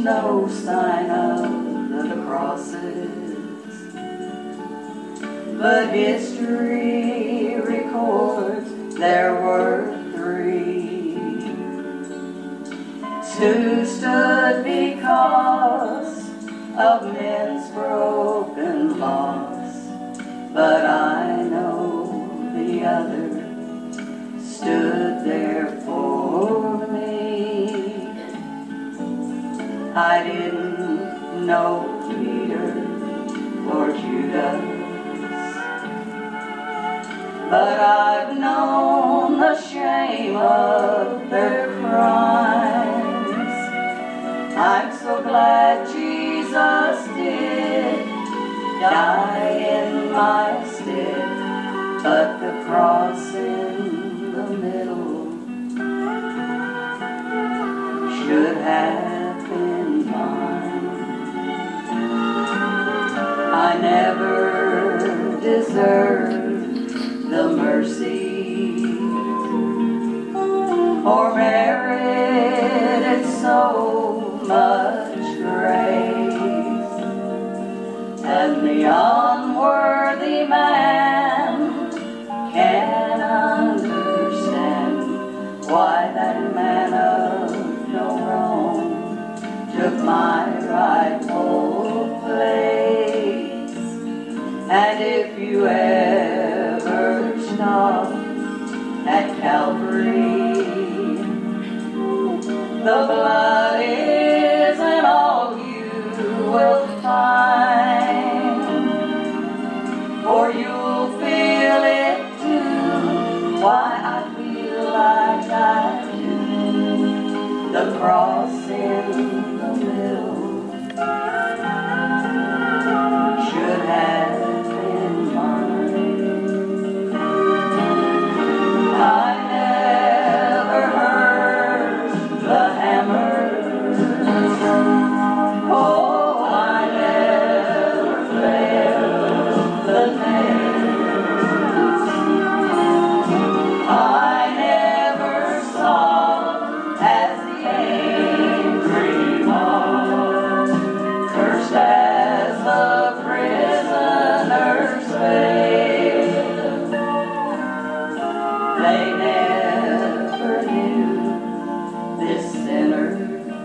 no sign of the crosses, but history records there were three. Two stood because of men's broken loss, but I know the other stood there for me. I didn't know Peter or Judas, but I've known the shame of their crimes. I'm so glad Jesus did die in my stead, but the cross in the middle should have been mine. I never deserved the mercy or merited so much grace, and the unworthy man can understand why that man of no wrong took my rightful place. And if you ever stop at Calvary, the blood isn't all you will find, for you'll feel it too. Why I feel like I do. The cross in the middle should have been mine. I never heard the hammer. Oh, I never felt the nails. I never saw as the angry mob cursed as the prisoner's faith. They never knew this sinner.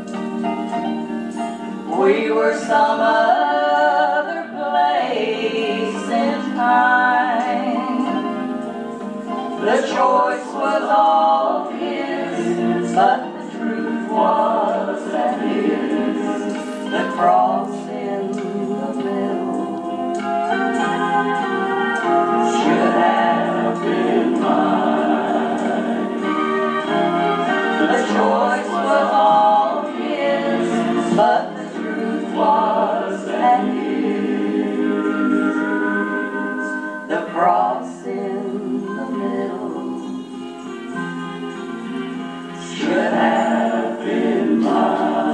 We were some other place in time. The choice was all his, but the truth was that his. The cross in the middle should have been mine. The choice was all his, but the truth was that his. The cross in the middle should have been mine.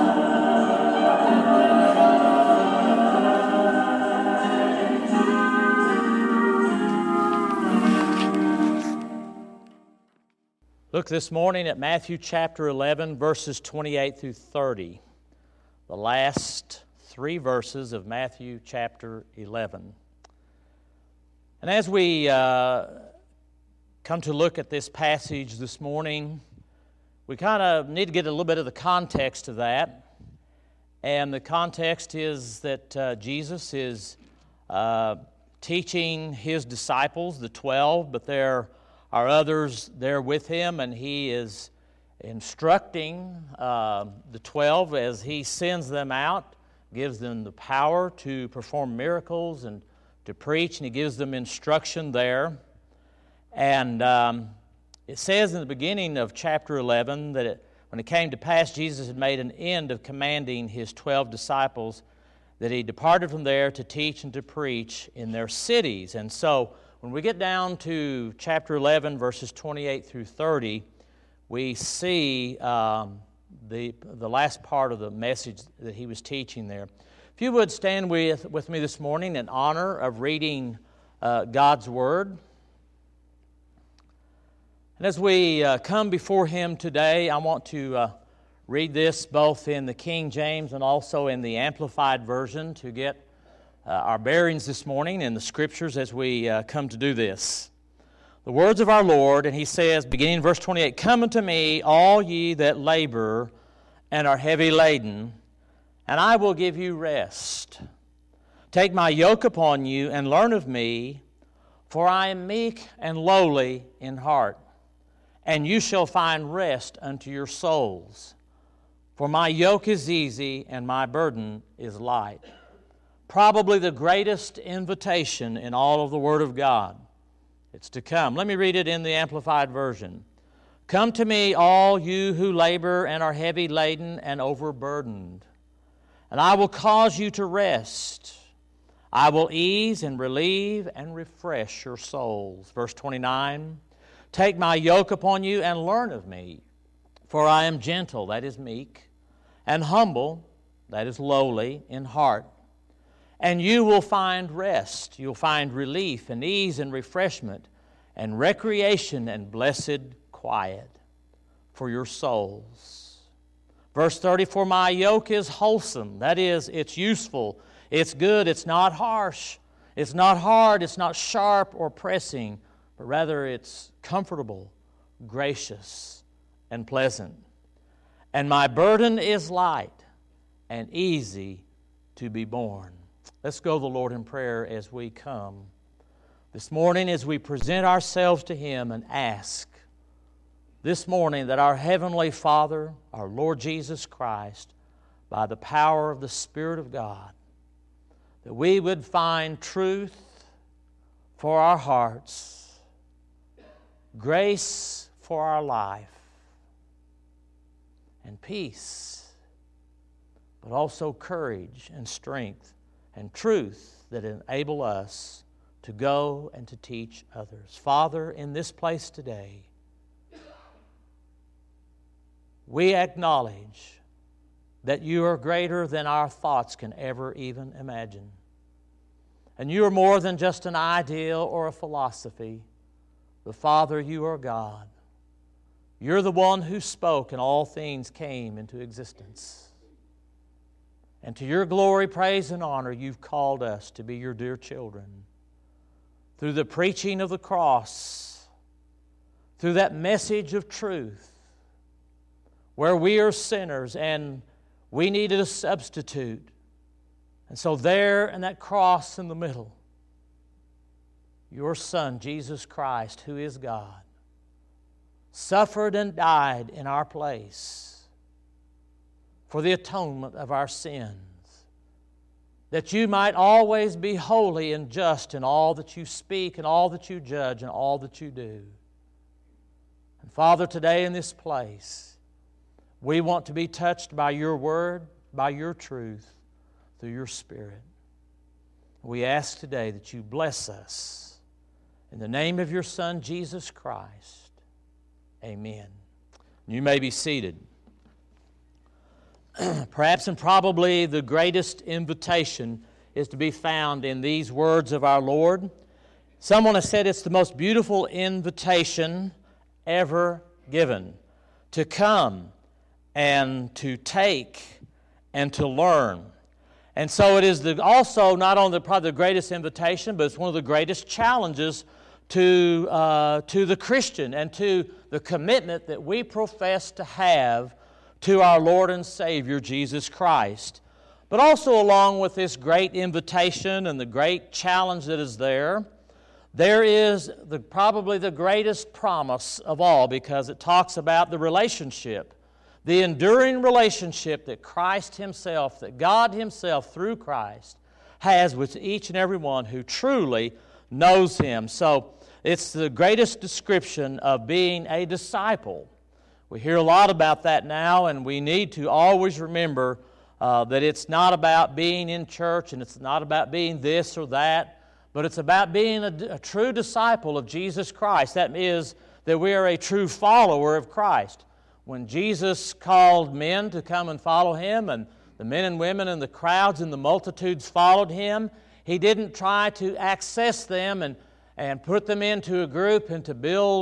Look this morning at Matthew chapter 11, verses 28 through 30, the last three verses of Matthew chapter 11. And as we come to look at this passage this morning, we kind of need to get a little bit of the context of that. And the context is that Jesus is teaching his disciples, the 12, but there are others there with him, and he is instructing the 12 as he sends them out, gives them the power to perform miracles and to preach, and he gives them instruction there. And it says in the beginning of chapter 11 that when it came to pass, Jesus had made an end of commanding his 12 disciples, that he departed from there to teach and to preach in their cities. And so when we get down to chapter 11, verses 28 through 30, we see the last part of the message that he was teaching there. If you would stand with me this morning in honor of reading God's Word. And as we come before Him today, I want to read this both in the King James and also in the Amplified Version to get our bearings this morning in the Scriptures as we come to do this. The words of our Lord, and He says, beginning in verse 28, "Come unto me, all ye that labor and are heavy laden, and I will give you rest. Take my yoke upon you and learn of me, for I am meek and lowly in heart, and you shall find rest unto your souls. For my yoke is easy and my burden is light." Probably the greatest invitation in all of the Word of God. It's to come. Let me read it in the Amplified Version. "Come to me, all you who labor and are heavy laden and overburdened, and I will cause you to rest. I will ease and relieve and refresh your souls." Verse 29, "Take my yoke upon you and learn of me, for I am gentle," that is meek, "and humble," that is lowly, "in heart. And you will find rest." You'll find relief and ease and refreshment and recreation and blessed quiet for your souls. Verse 30, "For my yoke is wholesome," that is, it's useful, it's good, it's not harsh, it's not hard, it's not sharp or pressing, but rather it's comfortable, gracious, and pleasant. "And my burden is light and easy to be borne." Let's go to the Lord in prayer as we come this morning, as we present ourselves to Him and ask this morning that our Heavenly Father, our Lord Jesus Christ, by the power of the Spirit of God, that we would find truth for our hearts, grace for our life, and peace, but also courage and strength and truth that enable us to go and to teach others. Father, in this place today, we acknowledge that You are greater than our thoughts can ever even imagine. And You are more than just an ideal or a philosophy. But Father, You are God. You're the one who spoke and all things came into existence. And to Your glory, praise, and honor, You've called us to be Your dear children. Through the preaching of the cross, through that message of truth, where we are sinners and we needed a substitute. And so there in that cross in the middle, Your Son, Jesus Christ, who is God, suffered and died in our place for the atonement of our sins, that You might always be holy and just in all that You speak and all that You judge and all that You do. And Father, today in this place, we want to be touched by Your Word, by Your truth, through Your Spirit. We ask today that You bless us. In the name of Your Son, Jesus Christ. Amen. You may be seated. Perhaps and probably the greatest invitation is to be found in these words of our Lord. Someone has said it's the most beautiful invitation ever given, to come and to take and to learn. And so it is also not only probably the greatest invitation, but it's one of the greatest challenges to the Christian and to the commitment that we profess to have to our Lord and Savior, Jesus Christ. But also along with this great invitation and the great challenge that is there is probably the greatest promise of all, because it talks about the relationship, the enduring relationship that Christ Himself, that God Himself through Christ has with each and every one who truly knows Him. So it's the greatest description of being a disciple. We hear a lot about that now, and we need to always remember that it's not about being in church and it's not about being this or that, but it's about being a true disciple of Jesus Christ. That is, that we are a true follower of Christ. When Jesus called men to come and follow Him, and the men and women and the crowds and the multitudes followed Him, He didn't try to access them and put them into a group and to build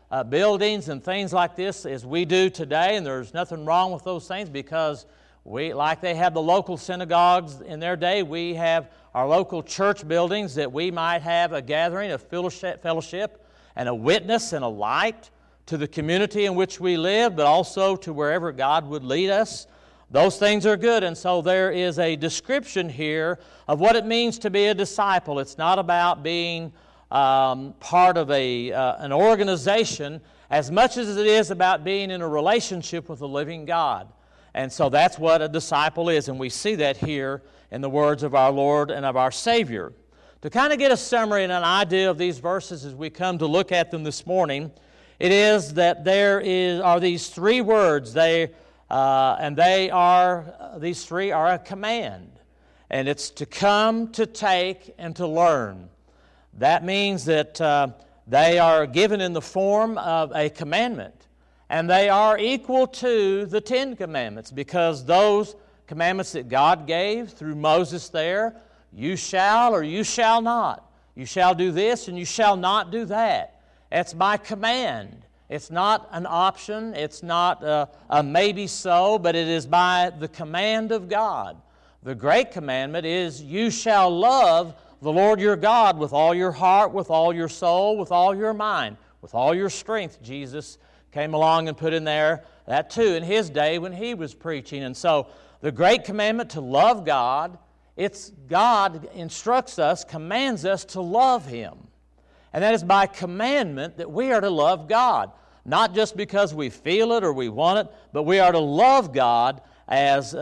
buildings and things like this as we do today, and there's nothing wrong with those things because like they have the local synagogues in their day, we have our local church buildings that we might have a gathering of fellowship and a witness and a light to the community in which we live, but also to wherever God would lead us. Those things are good, and so there is a description here of what it means to be a disciple. It's not about being part of an organization as much as it is about being in a relationship with the living God. And so that's what a disciple is, and we see that here in the words of our Lord and of our Savior. To kind of get a summary and an idea of these verses as we come to look at them this morning, it is that are these three words. These three are a command, and it's to come, to take, and to learn. That means that they are given in the form of a commandment. And they are equal to the Ten Commandments because those commandments that God gave through Moses there, you shall or you shall not. You shall do this and you shall not do that. It's by command. It's not an option. It's not a maybe so, but it is by the command of God. The great commandment is you shall love the Lord your God with all your heart, with all your soul, with all your mind, with all your strength. Jesus came along and put in there that too in His day when He was preaching. And so the great commandment to love God, it's God instructs us, commands us to love Him. And that is by commandment that we are to love God. Not just because we feel it or we want it, but we are to love God as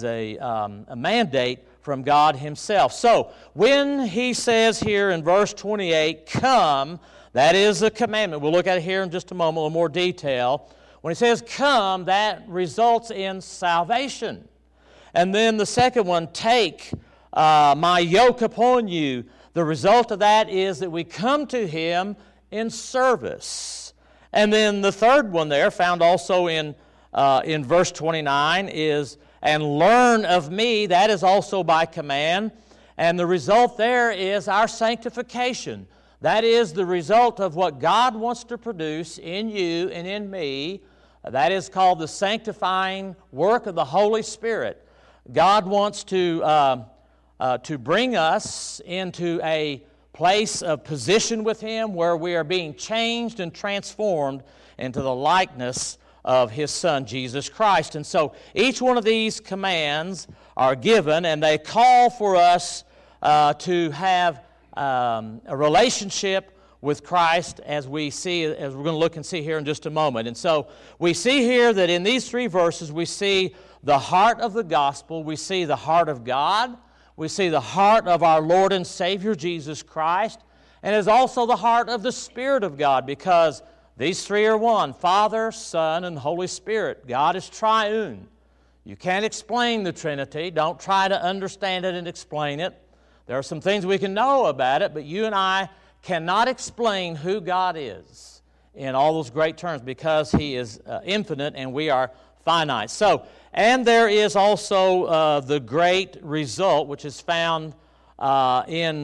a mandate from God Himself. So when He says here in verse 28, come, that is a commandment. We'll look at it here in just a moment, a little more detail. When He says come, that results in salvation. And then the second one, take my yoke upon you. The result of that is that we come to Him in service. And then the third one there, found also in verse 29, is, and learn of me. That is also by command. And the result there is our sanctification. That is the result of what God wants to produce in you and in me. That is called the sanctifying work of the Holy Spirit. God wants to bring us into a place of position with Him where we are being changed and transformed into the likeness of His Son, Jesus Christ. And so each one of these commands are given, and they call for us to have a relationship with Christ as we're going to look and see here in just a moment. And so we see here that in these three verses we see the heart of the gospel, we see the heart of God, we see the heart of our Lord and Savior Jesus Christ, and is also the heart of the Spirit of God, because these three are one: Father, Son, and Holy Spirit. God is triune. You can't explain the Trinity. Don't try to understand it and explain it. There are some things we can know about it, but you and I cannot explain who God is in all those great terms, because He is infinite and we are finite. So, and there is also the great result, which is found in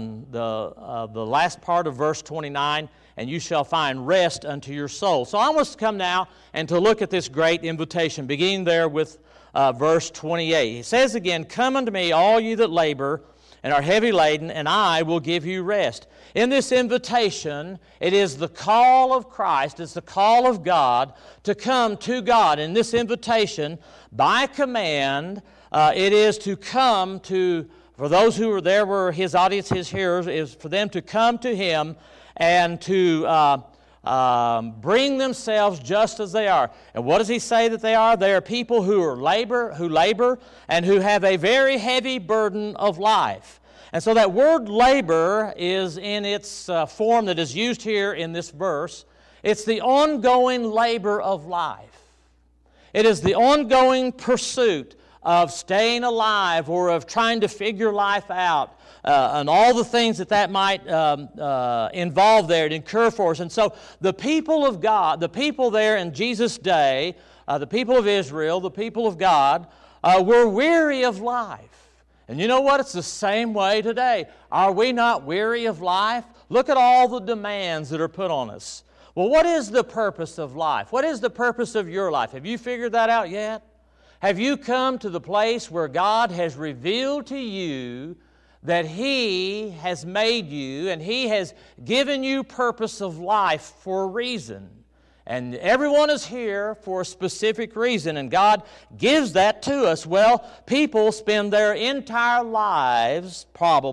the last part of verse 29, and you shall find rest unto your soul. So I want us to come now and to look at this great invitation, beginning there with verse 28. He says again, come unto me, all you that labor and are heavy laden, and I will give you rest. In this invitation, it is the call of Christ, it's the call of God to come to God. In this invitation, by command, it is to come to, for those who were there were His audience, His hearers, is for them to come to Him and to bring themselves just as they are. And what does He say that they are? They are people who labor and who have a very heavy burden of life. And so that word labor is in its form that is used here in this verse. It's the ongoing labor of life. It is the ongoing pursuit of staying alive or of trying to figure life out, and all the things that might involve there and incur for us. And so the people of God, the people there in Jesus' day, the people of Israel, the people of God, were weary of life. And you know what? It's the same way today. Are we not weary of life? Look at all the demands that are put on us. Well, what is the purpose of life? What is the purpose of your life? Have you figured that out yet? Have you come to the place where God has revealed to you that He has made you and He has given you purpose of life for a reason? And everyone is here for a specific reason, and God gives that to us. Well, people spend their entire lives,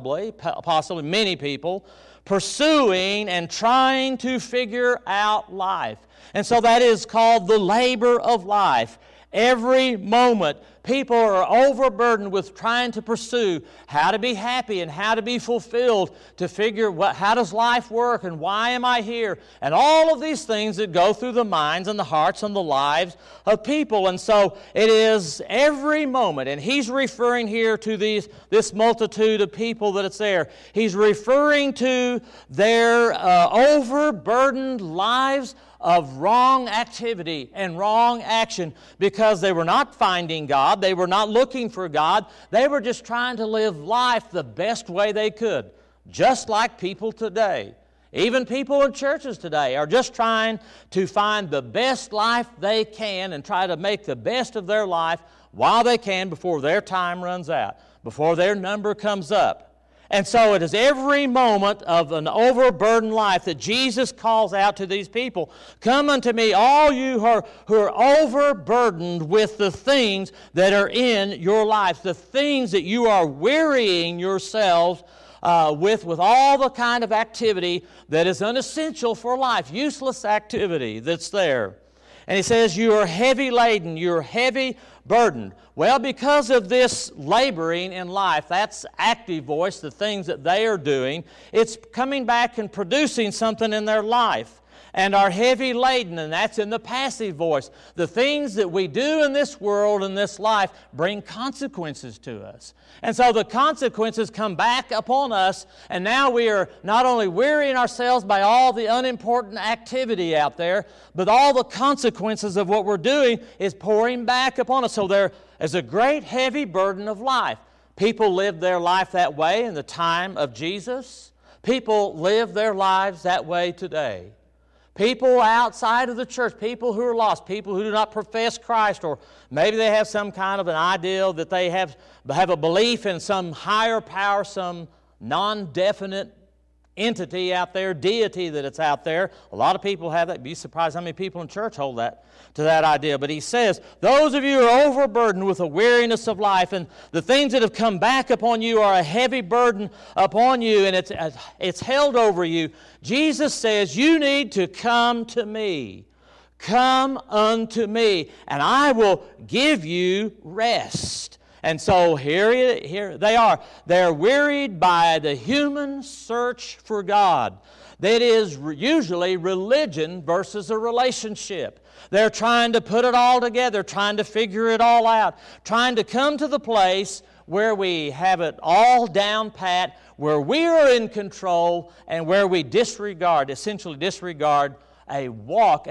possibly many people, pursuing and trying to figure out life. And so that is called the labor of life. Every moment, people are overburdened with trying to pursue how to be happy and how to be fulfilled, to figure how does life work and why am I here, and all of these things that go through the minds and the hearts and the lives of people. And so it is every moment, and he's referring here to this multitude of people that it's there. He's referring to their overburdened lives of wrong activity and wrong action, because they were not finding God, they were not looking for God, they were just trying to live life the best way they could, just like people today. Even people in churches today are just trying to find the best life they can and try to make the best of their life while they can before their time runs out, before their number comes up. And so it is every moment of an overburdened life that Jesus calls out to these people. Come unto me, all you who are overburdened with the things that are in your life, the things that you are wearying yourselves with all the kind of activity that is unessential for life, useless activity that's there. And he says, you are heavy laden, you're heavy burdened. Well, because of this laboring in life, that's active voice, the things that they are doing, it's coming back and producing something in their life. And are heavy laden, and that's in the passive voice. The things that we do in this world, in this life, bring consequences to us. And so the consequences come back upon us, and now we are not only wearying ourselves by all the unimportant activity out there, but all the consequences of what we're doing is pouring back upon us. So there is a great heavy burden of life. People lived their life that way in the time of Jesus. People live their lives that way today. People outside of the church, people who are lost, people who do not profess Christ, or maybe they have some kind of an ideal that they have a belief in some higher power, some non-definite entity out there, deity that it's out there. A lot of people have that. You'd be surprised how many people in church hold that to that idea. But he says, those of you who are overburdened with the weariness of life, and the things that have come back upon you are a heavy burden upon you, and it's held over you. Jesus says, you need to come to me. Come unto me, and I will give you rest. And so here they are. They're wearied by the human search for God. That is usually religion versus a relationship. They're trying to put it all together, trying to figure it all out, trying to come to the place where we have it all down pat, where we are in control, and where we essentially disregard an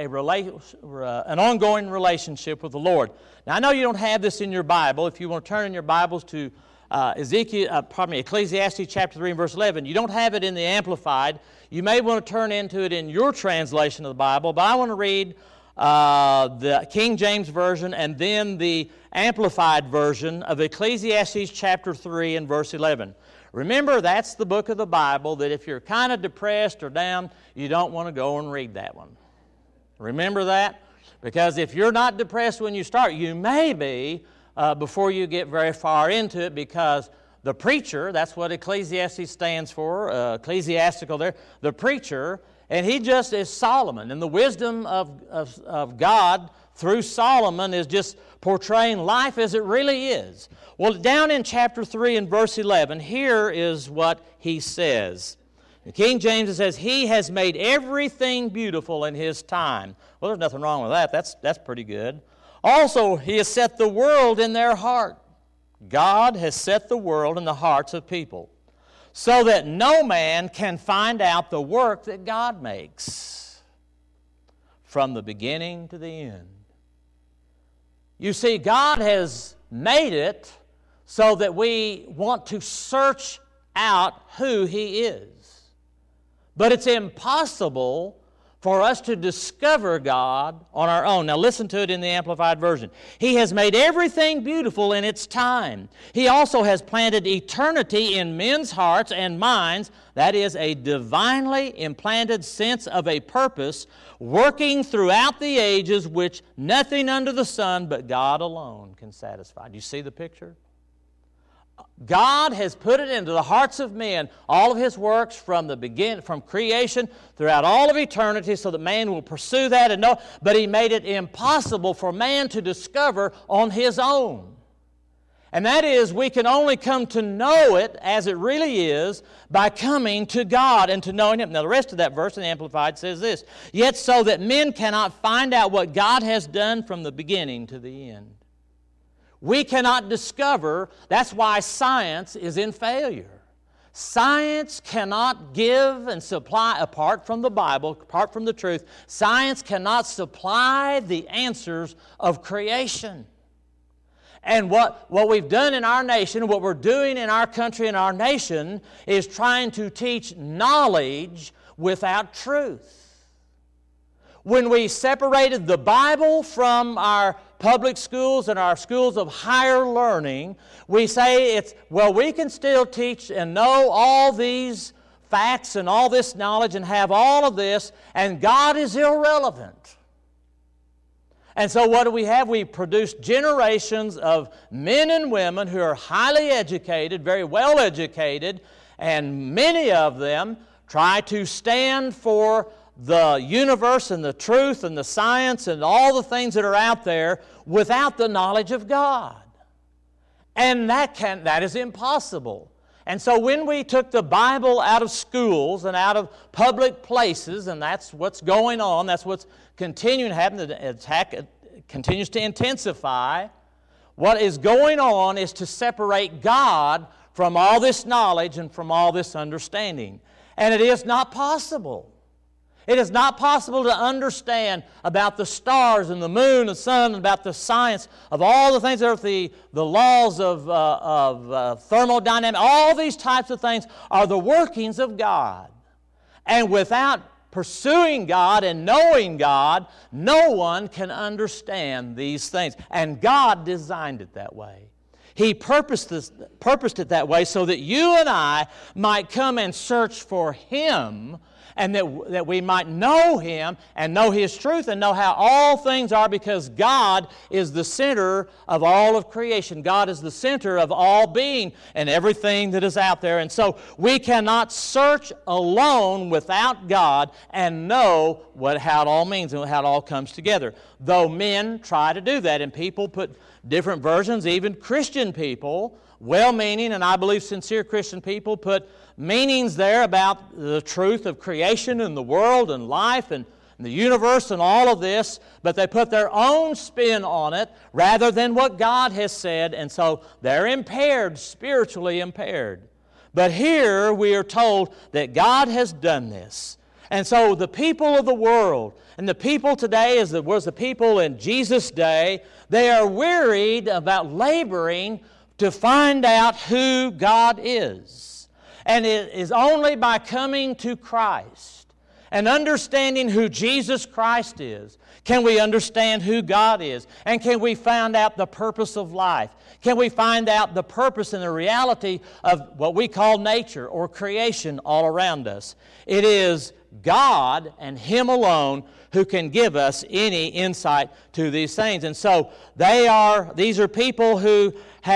ongoing relationship with the Lord. Now, I know you don't have this in your Bible. If you want to turn in your Bibles to Ecclesiastes chapter 3 and verse 11, you don't have it in the Amplified. You may want to turn into it in your translation of the Bible, but I want to read the King James Version and then the Amplified Version of Ecclesiastes chapter 3 and verse 11. Remember, that's the book of the Bible that if you're kind of depressed or down, you don't want to go and read that one. Remember that? Because if you're not depressed when you start, you may be before you get very far into it, because the preacher, that's what Ecclesiastes stands for, ecclesiastical there, the preacher, and he just is Solomon. And the wisdom of God through Solomon is just portraying life as it really is. Well, down in chapter 3 and verse 11, here is what he says. In King James, it says, He has made everything beautiful in His time. Well, there's nothing wrong with that. That's pretty good. Also, He has set the world in their heart. God has set the world in the hearts of people, so that no man can find out the work that God makes from the beginning to the end. You see, God has made it so that we want to search out who He is. But it's impossible for us to discover God on our own. Now listen to it in the Amplified Version. He has made everything beautiful in its time. He also has planted eternity in men's hearts and minds, that is, a divinely implanted sense of a purpose working throughout the ages which nothing under the sun but God alone can satisfy. Do you see the picture? God has put it into the hearts of men, all of His works from creation throughout all of eternity, so that man will pursue that and know. But He made it impossible for man to discover on his own. And that is, we can only come to know it as it really is by coming to God and to knowing Him. Now the rest of that verse in the Amplified says this, "Yet so that men cannot find out what God has done from the beginning to the end." We cannot discover. That's why science is in failure. Science cannot give and supply, apart from the Bible, apart from the truth, science cannot supply the answers of creation. And what we've done in our nation, what we're doing in our country and our nation, is trying to teach knowledge without truth. When we separated the Bible from our public schools and our schools of higher learning, we say we can still teach and know all these facts and all this knowledge and have all of this, and God is irrelevant. And so what do we have? We produce generations of men and women who are highly educated, very well educated, and many of them try to stand for the universe and the truth and the science and all the things that are out there without the knowledge of God. And that is impossible. And so when we took the Bible out of schools and out of public places, and that's what's going on, that's what's continuing to happen, the attack continues to intensify, what is going on is to separate God from all this knowledge and from all this understanding. And it is not possible. It is not possible to understand about the stars and the moon and the sun, about the science of all the things that are the laws of thermodynamics. All these types of things are the workings of God. And without pursuing God and knowing God, no one can understand these things. And God designed it that way. He purposed it that way so that you and I might come and search for Him, and that we might know Him and know His truth and know how all things are, because God is the center of all of creation. God is the center of all being and everything that is out there. And so we cannot search alone without God and know how it all means and how it all comes together. Though men try to do that, and people put different versions, even Christian people, well-meaning and I believe sincere Christian people, put meanings there about the truth of creation and the world and life and the universe and all of this, but they put their own spin on it rather than what God has said, and so they're impaired, spiritually impaired. But here we are told that God has done this. And so the people of the world, and the people today as was the people in Jesus' day, they are wearied about laboring to find out who God is. And it is only by coming to Christ and understanding who Jesus Christ is can we understand who God is, and can we find out the purpose of life. Can we find out the purpose and the reality of what we call nature or creation all around us. It is God and Him alone who can give us any insight to these things. And so these are people who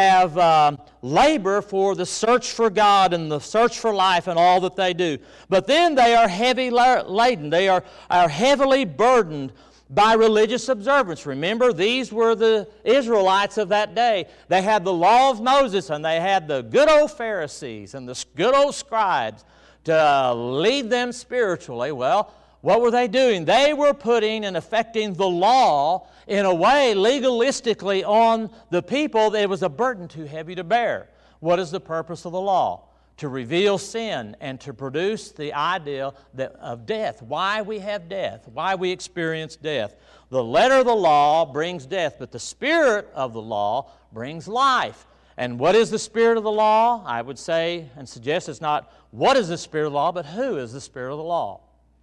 have labor for the search for God and the search for life and all that they do. But then they are heavy laden. They are heavily burdened by religious observance. Remember, these were the Israelites of that day. They had the law of Moses, and they had the good old Pharisees and the good old scribes to lead them spiritually. Well, what were they doing? They were putting and affecting the law in a way legalistically on the people that it was a burden too heavy to bear. What is the purpose of the law? To reveal sin and to produce the idea of death. Why we have death, why we experience death. The letter of the law brings death, but the spirit of the law brings life. And what is the spirit of the law? I would say and suggest it's not what is the spirit of the law, but who is the spirit of the law.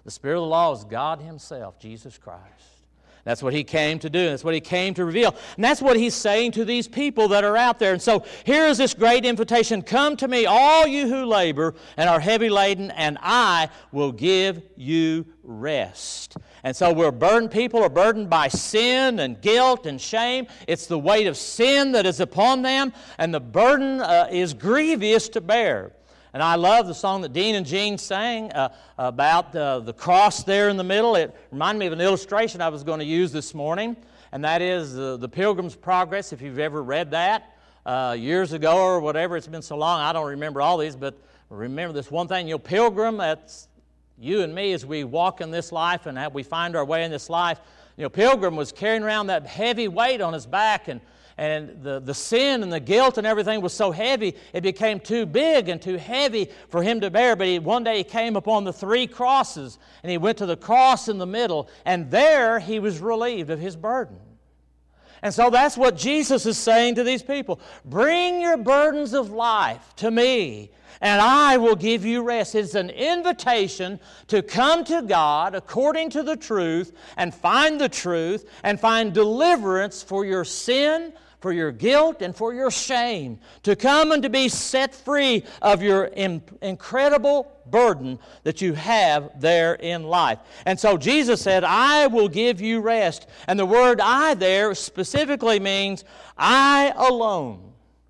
The Spirit of the law is God Himself, Jesus Christ. That's what He came to do. That's what He came to reveal. And that's what He's saying to these people that are out there. And so here is this great invitation. Come to me, all you who labor and are heavy laden, and I will give you rest. And so people are burdened by sin and guilt and shame. It's the weight of sin that is upon them, and the burden is grievous to bear. And I love the song that Dean and Jean sang about the cross there in the middle. It reminded me of an illustration I was going to use this morning, and that is the Pilgrim's Progress, if you've ever read that years ago or whatever. It's been so long, I don't remember all these, but remember this one thing. Pilgrim, that's you and me as we walk in this life and we find our way in this life. Pilgrim was carrying around that heavy weight on his back, and the sin and the guilt and everything was so heavy, it became too big and too heavy for him to bear. But one day he came upon the 3 crosses, and he went to the cross in the middle, and there he was relieved of his burden. And so that's what Jesus is saying to these people. Bring your burdens of life to me, and I will give you rest. It's an invitation to come to God according to the truth and find the truth and find deliverance for your sin, for your guilt, and for your shame. To come and to be set free of your incredible burden that you have there in life. And so Jesus said, I will give you rest. And the word I there specifically means I alone,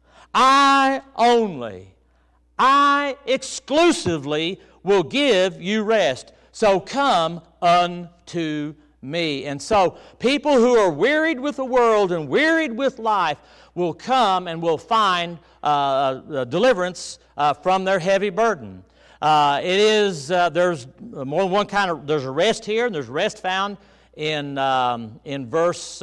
I only, I exclusively will give you rest. So come unto me. And so people who are wearied with the world and wearied with life will come and will find deliverance from their heavy burden. There's more than one kind of, there's a rest here, and there's rest found in verse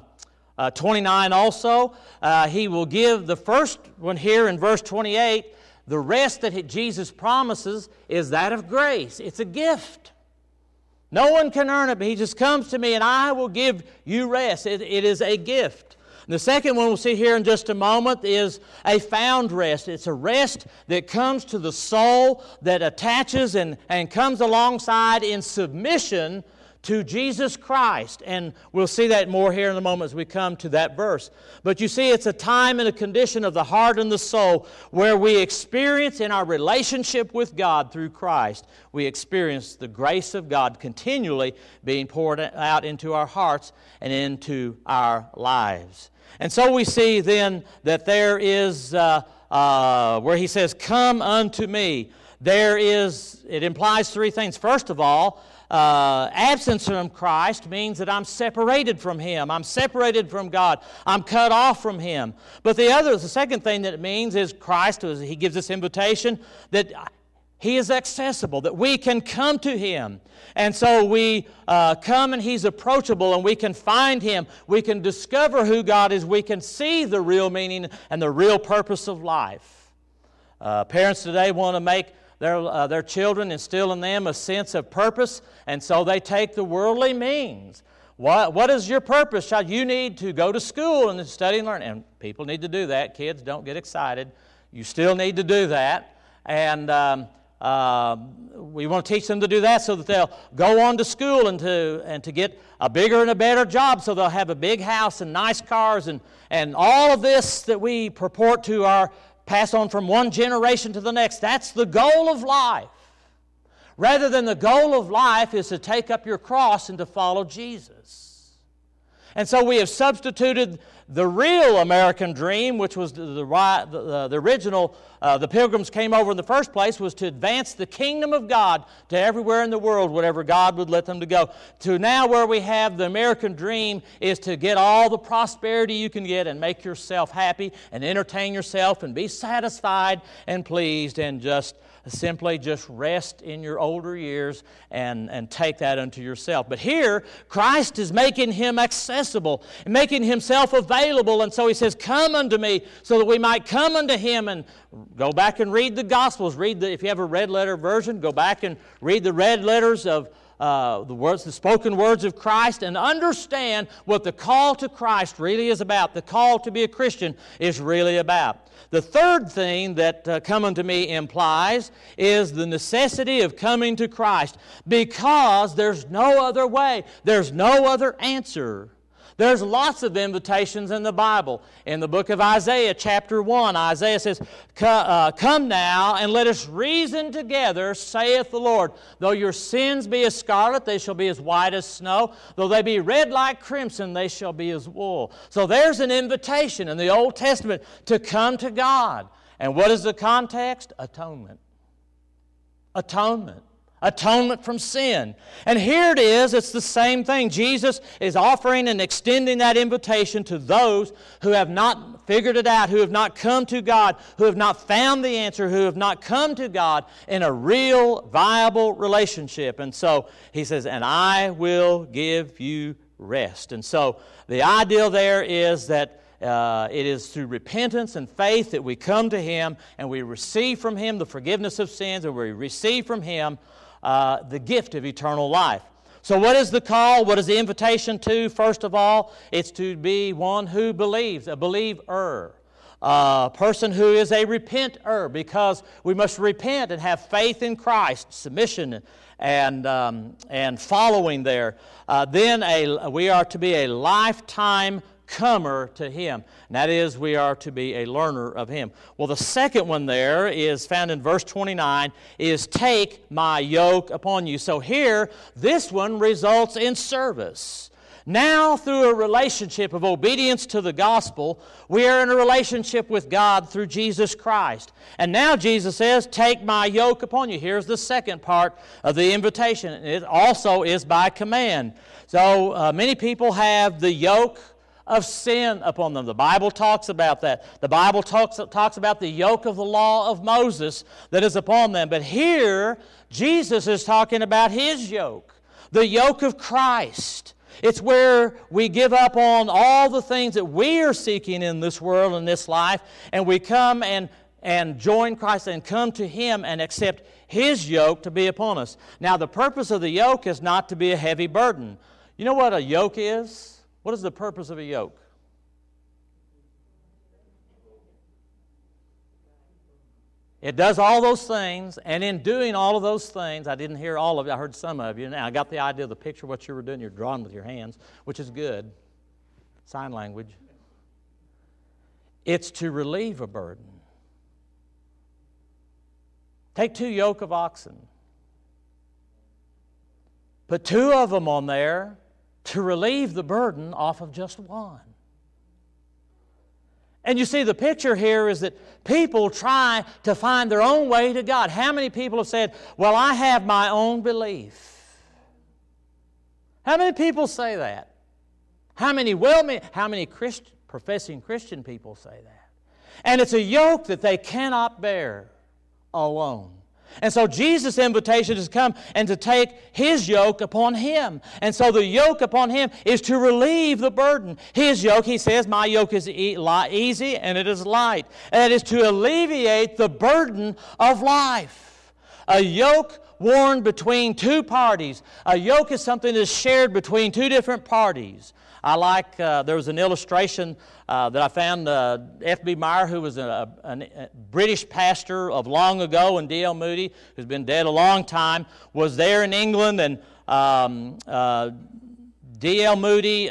29 also. He will give the first one here in verse 28. The rest that Jesus promises is that of grace. It's a gift. No one can earn it, but He just comes to me and I will give you rest. It is a gift. And the second one we'll see here in just a moment is a found rest. It's a rest that comes to the soul, that attaches and comes alongside in submission to Jesus Christ. And we'll see that more here in a moment as we come to that verse. But you see, it's a time and a condition of the heart and the soul where we experience in our relationship with God through Christ, we experience the grace of God continually being poured out into our hearts and into our lives. And so we see then that there is, where He says, come unto me, it implies 3 things. First of all, absence from Christ means that I'm separated from Him. I'm separated from God. I'm cut off from Him. But the second thing that it means is Christ, He gives this invitation that He is accessible, that we can come to Him. And so we come and He's approachable and we can find Him. We can discover who God is. We can see the real meaning and the real purpose of life. Parents today want to make their children, instill in them a sense of purpose, and so they take the worldly means. What is your purpose, child? You need to go to school and study and learn. And people need to do that. Kids, don't get excited. You still need to do that. And we want to teach them to do that so that they'll go on to school and to get a bigger and a better job, so they'll have a big house and nice cars and all of this that we purport to pass on from one generation to the next. That's the goal of life. Rather than the goal of life is to take up your cross and to follow Jesus. And so we have substituted the real American dream, which was the original, the Pilgrims came over in the first place, was to advance the kingdom of God to everywhere in the world, whatever God would let them to go. To now where we have the American dream is to get all the prosperity you can get and make yourself happy and entertain yourself and be satisfied and pleased and simply rest in your older years and take that unto yourself. But here, Christ is making Him accessible and making Himself available. And so He says, come unto me, so that we might come unto Him. And go back and read the Gospels. If you have a red letter version, go back and read the red letters of the spoken words of Christ, and understand what the call to Christ really is about. The call to be a Christian is really about. The third thing that Come Unto Me implies is the necessity of coming to Christ, because there's no other way. There's no other answer. There's lots of invitations in the Bible. In the book of Isaiah, chapter 1, Isaiah says, Come now, and let us reason together, saith the Lord. Though your sins be as scarlet, they shall be as white as snow. Though they be red like crimson, they shall be as wool. So there's an invitation in the Old Testament to come to God. And what is the context? Atonement. Atonement. Atonement from sin. And here it is, it's the same thing. Jesus is offering and extending that invitation to those who have not figured it out, who have not come to God, who have not found the answer, who have not come to God in a real, viable relationship. And so He says, and I will give you rest. And so the idea there is that it is through repentance and faith that we come to Him and we receive from Him the forgiveness of sins, and we receive from Him the gift of eternal life. So what is the call? What is the invitation to? First of all, it's to be one who believes, a believer. A person who is a repenter, because we must repent and have faith in Christ, submission and following there. Then we are to be a lifetime comer to Him. And that is, we are to be a learner of Him. Well, the second one there is found in verse 29, is take my yoke upon you. So here, this one results in service. Now, through a relationship of obedience to the gospel, we are in a relationship with God through Jesus Christ. And now Jesus says, take my yoke upon you. Here's the second part of the invitation. It also is by command. So many people have the yoke of sin upon them. The Bible talks about that. The Bible talks about the yoke of the law of Moses that is upon them. But here, Jesus is talking about His yoke, the yoke of Christ. It's where we give up on all the things that we are seeking in this world, in this life, and we come and join Christ and come to Him and accept His yoke to be upon us. Now, the purpose of the yoke is not to be a heavy burden. You know what a yoke is? What is the purpose of a yoke? It does all those things, and in doing all of those things, I didn't hear all of it, I heard some of you. Now, I got the idea of the picture, what you were doing. You're drawing with your hands, which is good. Sign language. It's to relieve a burden. Take 2 yoke of oxen. Put 2 of them on there to relieve the burden off of just one. And you see, the picture here is that people try to find their own way to God. How many people have said, well, I have my own belief? How many people say that? How many professing Christian people say that? And it's a yoke that they cannot bear alone. And so Jesus' invitation is to come and to take His yoke upon Him. And so the yoke upon Him is to relieve the burden. His yoke, He says, my yoke is easy and it is light. And it is to alleviate the burden of life. A yoke worn between 2 parties. A yoke is something that is shared between 2 different parties. I like, there was an illustration that I found, F.B. Meyer, who was a British pastor of long ago, and D.L. Moody, who's been dead a long time, was there in England, and D.L. Moody,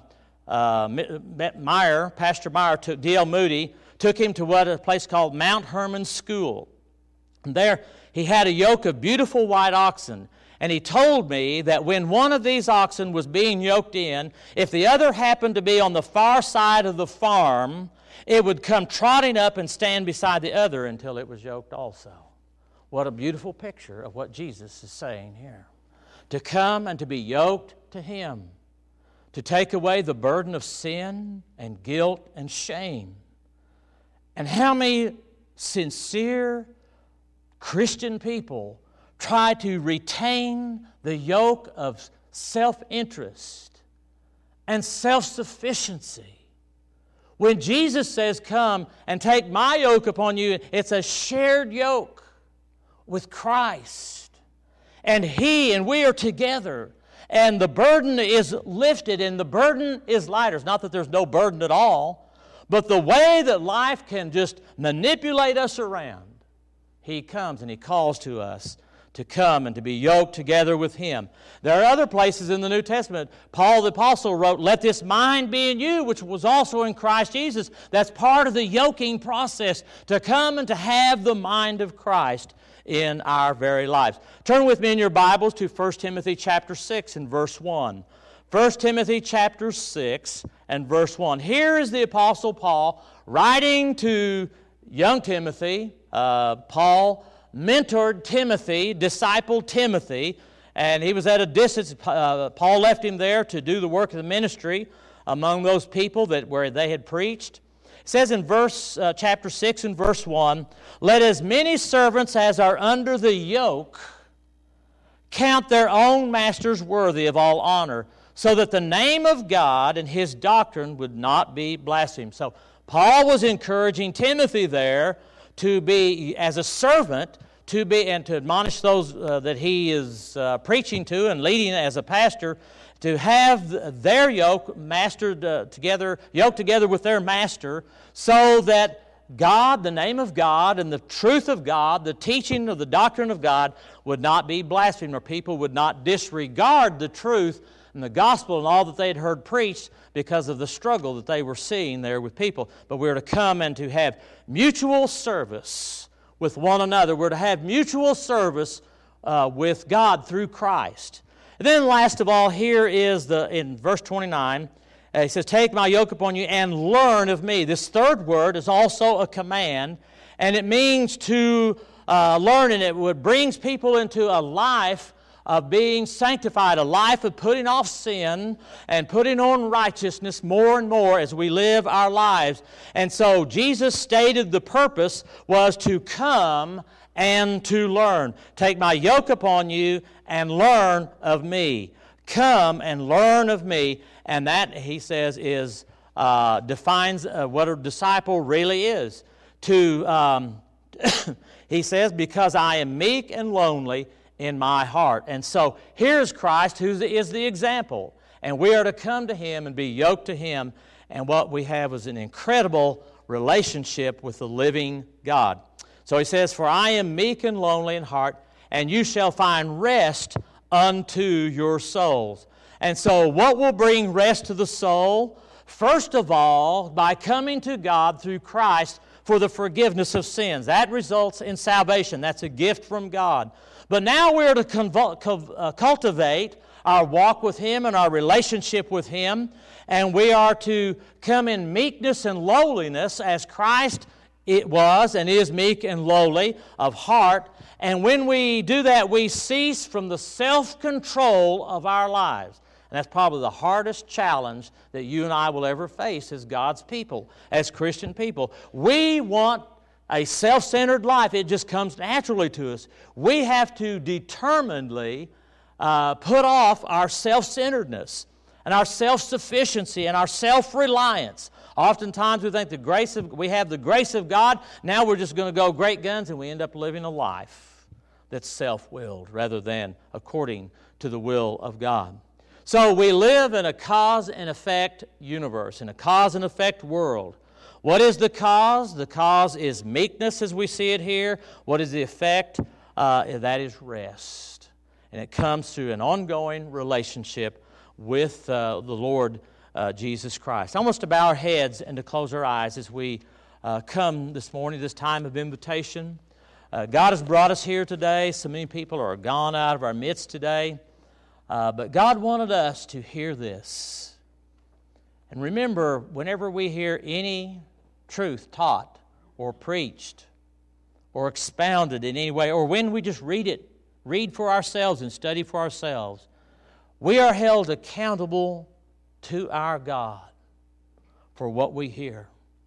Pastor Meyer took D.L. Moody, took him to a place called Mount Hermon School. And there he had a yoke of beautiful white oxen. And he told me that when one of these oxen was being yoked in, if the other happened to be on the far side of the farm, it would come trotting up and stand beside the other until it was yoked also. What a beautiful picture of what Jesus is saying here. To come and to be yoked to Him, to take away the burden of sin and guilt and shame. And how many sincere Christian people try to retain the yoke of self-interest and self-sufficiency. When Jesus says, come and take my yoke upon you, it's a shared yoke with Christ. And we are together. And the burden is lifted, and the burden is lighter. It's not that there's no burden at all, but the way that life can just manipulate us around, He comes and He calls to us to come and to be yoked together with Him. There are other places in the New Testament. Paul the Apostle wrote, "Let this mind be in you, which was also in Christ Jesus." That's part of the yoking process, to come and to have the mind of Christ in our very lives. Turn with me in your Bibles to 1 Timothy chapter 6 and verse 1. 1 Timothy chapter 6 and verse 1. Here is the Apostle Paul writing to young Timothy. Paul mentored Timothy, discipled Timothy, and he was at a distance. Paul left him there to do the work of the ministry among those people where they had preached. It says in chapter 6 and verse 1, "Let as many servants as are under the yoke count their own masters worthy of all honor, so that the name of God and His doctrine would not be blasphemed." So Paul was encouraging Timothy there to be, as a servant, to be and to admonish those that he is preaching to and leading as a pastor, to have their yoke yoked together with their master, so that God, the name of God, and the truth of God, the teaching of the doctrine of God would not be blasphemed, or people would not disregard the truth and the gospel and all that they had heard preached because of the struggle that they were seeing there with people. But we're to come and to have mutual service with one another. We're to have mutual service with God through Christ. And then last of all, here is in verse 29, he says, "Take my yoke upon you and learn of me." This third word is also a command, and it means to learn, and it brings people into a life of being sanctified, a life of putting off sin and putting on righteousness more and more as we live our lives. And so Jesus stated the purpose was to come and to learn. "Take my yoke upon you and learn of me." Come and learn of me. And that, he says, defines what a disciple really is. He says, "Because I am meek and lonely in my heart." And so here's Christ, who is the example. And we are to come to Him and be yoked to Him. And what we have is an incredible relationship with the living God. So he says, "For I am meek and lonely in heart, and you shall find rest unto your souls." And so what will bring rest to the soul? First of all, by coming to God through Christ for the forgiveness of sins. That results in salvation. That's a gift from God. But now we're to cultivate our walk with Him and our relationship with Him, and we are to come in meekness and lowliness as Christ was and is meek and lowly of heart. And when we do that, we cease from the self-control of our lives. And that's probably the hardest challenge that you and I will ever face as God's people, as Christian people. We want a self-centered life. It just comes naturally to us. We have to determinedly put off our self-centeredness and our self-sufficiency and our self-reliance. Oftentimes we think we have the grace of God. Now we're just going to go great guns, and we end up living a life that's self-willed rather than according to the will of God. So we live in a cause and effect universe, in a cause and effect world. What is the cause? The cause is meekness as we see it here. What is the effect? That is rest. And it comes through an ongoing relationship with the Lord Jesus Christ. I want us to bow our heads and to close our eyes as we come this morning, this time of invitation. God has brought us here today. So many people are gone out of our midst today. But God wanted us to hear this. And remember, whenever we hear any truth taught or preached or expounded in any way, or when we just read for ourselves and study for ourselves, we are held accountable to our God for what we hear.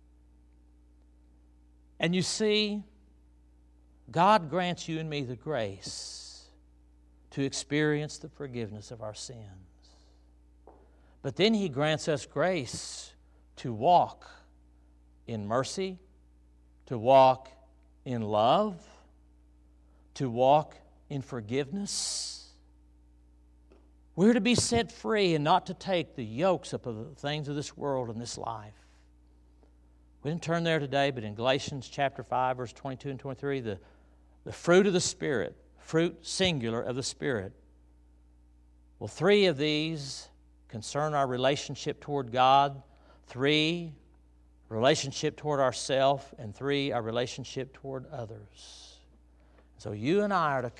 And you see, God grants you and me the grace to experience the forgiveness of our sins. But then He grants us grace to walk in mercy, to walk in love, to walk in forgiveness. We're to be set free and not to take the yokes of the things of this world and this life. We didn't turn there today, but in Galatians chapter 5, verse 22 and 23, the fruit of the Spirit, fruit singular of the Spirit. Well, 3 of these concern our relationship toward God, 3, relationship toward ourselves, and 3, our relationship toward others. So you and I are to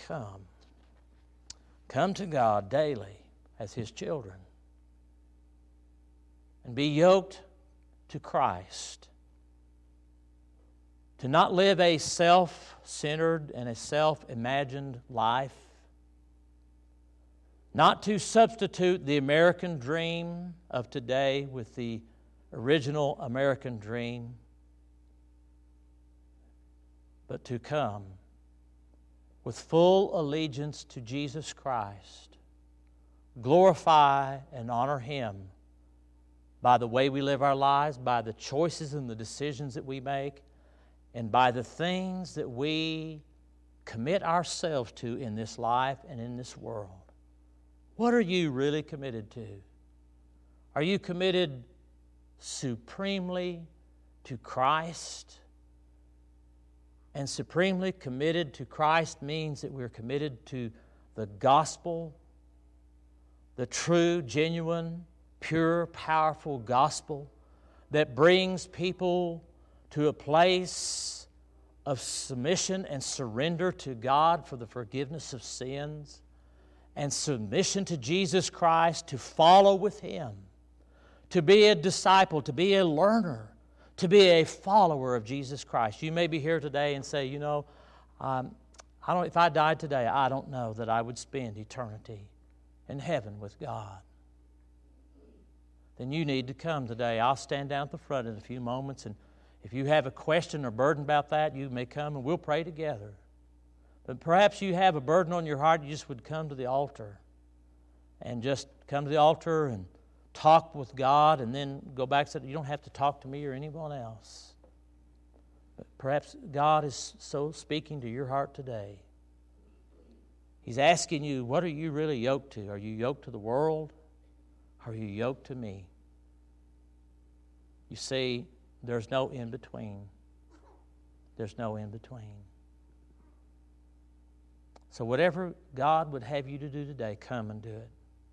come to God daily as His children and be yoked to Christ. To not live a self-centered and a self-imagined life. Not to substitute the American dream of today with the original American dream, but to come with full allegiance to Jesus Christ, glorify and honor Him by the way we live our lives, by the choices and the decisions that we make, and by the things that we commit ourselves to in this life and in this world. What are you really committed to? Are you committed supremely to Christ? And supremely committed to Christ means that we're committed to the gospel, the true, genuine, pure, powerful gospel that brings people to a place of submission and surrender to God for the forgiveness of sins, and submission to Jesus Christ, to follow with Him, to be a disciple, to be a learner, to be a follower of Jesus Christ. You may be here today and say, if I died today, I don't know that I would spend eternity in heaven with God. Then you need to come today. I'll stand down at the front in a few moments, and if you have a question or burden about that, you may come and we'll pray together. But perhaps you have a burden on your heart, you just would come to the altar. And just come to the altar and talk with God, and then go back and say, you don't have to talk to me or anyone else. But perhaps God is so speaking to your heart today. He's asking you, what are you really yoked to? Are you yoked to the world? Or are you yoked to me? You see, there's no in between. There's no in between. So whatever God would have you to do today, come and do it.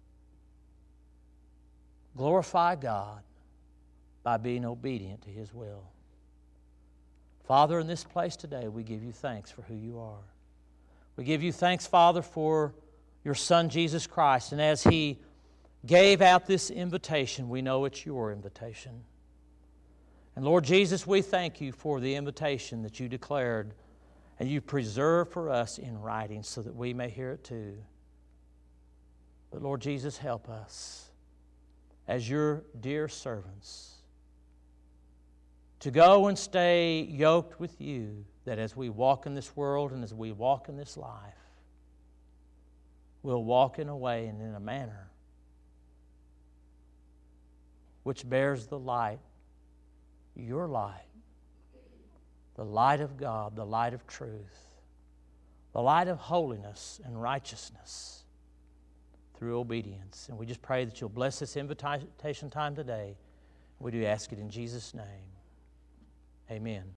Glorify God by being obedient to His will. Father, in this place today, we give you thanks for who you are. We give you thanks, Father, for your Son, Jesus Christ. And as He gave out this invitation, we know it's your invitation. And Lord Jesus, we thank you for the invitation that you declared and you preserved for us in writing so that we may hear it too. But Lord Jesus, help us as your dear servants to go and stay yoked with you, that as we walk in this world and as we walk in this life, we'll walk in a way and in a manner which bears the light, your light, the light of God, the light of truth, the light of holiness and righteousness through obedience. And we just pray that you'll bless this invitation time today. We do ask it in Jesus' name. Amen.